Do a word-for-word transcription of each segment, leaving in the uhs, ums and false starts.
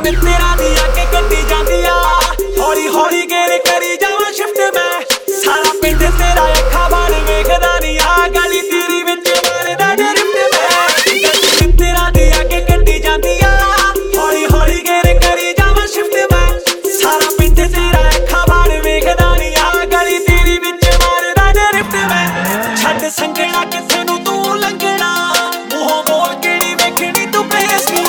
ਮਿੱਤਰਾਂ ਦੀ ਅੱਗੇ ਗੱਡੀ ਜਾਂਦੀ ਆ ਹੌਲੀ ਹੌਲੀ ਗੇਰ ਕਰੀ ਜਾਵਾਂ ਸ਼ਿਫਟ ਮੈਂ ਸਾਰਾ ਪਿੰਡ ਤੇਰਾ ਅੱਖਾਂ ਬਾੜ ਵੇਖਦਾ ਨੀ ਆ ਗਲੀ ਤੇਰੀ ਵਿੱਚ ਮਾਰਦਾ ਡਰਿਫਟ ਮੈਂ ਮਿੱਤਰਾਂ ਦੀ ਅੱਗੇ ਗੱਡੀ ਜਾਂਦੀ ਆ ਹੌਲੀ ਹੌਲੀ ਗੇਰ ਕਰੀ ਜਾਵਾਂ ਸ਼ਿਫਟ ਮੈਂ ਸਾਰਾ ਪਿੰਡ ਤੇਰਾ ਅੱਖਾਂ ਬਾੜ ਵੇਖਦਾ ਨੀ ਆ ਗਲੀ ਤੇਰੀ ਵਿੱਚ ਮਾਰਦਾ ਡਰਿਫਟ ਮੈਂ ਛੱਡ ਸੰਗਣਾ ਕਿੱਥੇ ਨੂੰ ਤੂੰ ਲੰਘਣਾ ਮੂੰਹੋਂ ਬੋਲ ਕਿਹੜੀ ਵੇਖਣੀ ਤੂੰ ਪਲੇਸ ਨੂੰ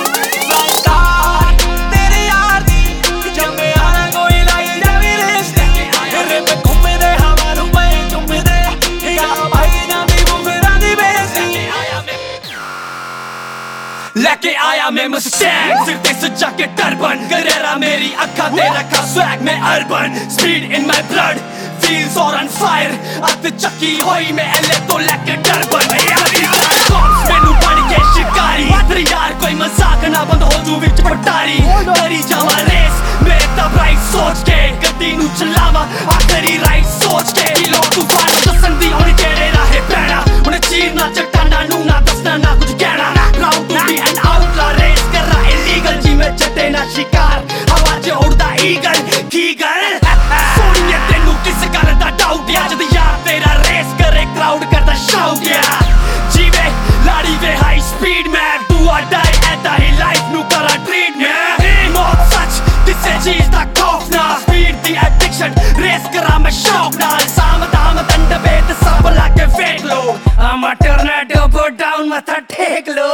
लेके आया मैं मुस्टैंग सिर पे सजा के टर्बन गरेरा मेरी अक्खा दे रखा स्वैग में urban speed in my blood feels और on fire अत चक्की होई मैं एले तो लेके टर्बन मैनू बन के शिकारी तेरे यार कोई मजाक ना बंद हो तू विच पटारी करी जावा रेस मेरे तब राइट सोच के गड्डी नू चलावा आखरी राइट सोच के किलो तूफान दसन दी होनी तेरे राहे पैना उन्हें चीरना चट्टाना नू ना दसना ना कुछ कहना proud to be an outlaw race कर रहा illegal जी में चटे ना शिकार हवा च उड़दा ईगल की गल सोनिए तेनू किस गल दा डाउट या जद यार तेरा रेस करे क्राउड करदा शाउट या जीवे लाड़ी वे हाई स्पीड में do or die ऐदा ही लाइफ नू करा ट्रीट में मौत सच किसे चीज दा खौफ ना स्पीड दी एडिक्शन रेस करा मैं शौक ना साम दाम दंड भेद सब लाके फेंक लो I'm a tornado put down माथा टेक लो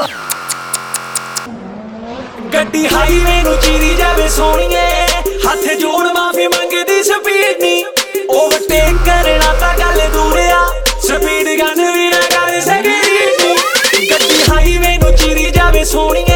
ਗੱਡੀ ਹਾਈਵੇ ਨੂੰ ਚੀਰੀ ਜਾਵੇ ਸੋਹਣੀਏ ਹੱਥ ਜੋੜ ਮਾਫੀ ਮੰਗਦੀ ਸਪੀਡ ਨੀ ਓਵਰਟੇਕ ਕਰਨਾ ਤਾਂ ਗੱਲ ਦੂਰ ਆ ਸਪੀਡ ਗਨ ਵੀ ਨਾ ਕਰ ਸਕਦੀ ਗੱਡੀ ਹਾਈਵੇ ਨੂੰ ਚੀਰੀ ਜਾਵੇ ਸੋਹਣੀਏ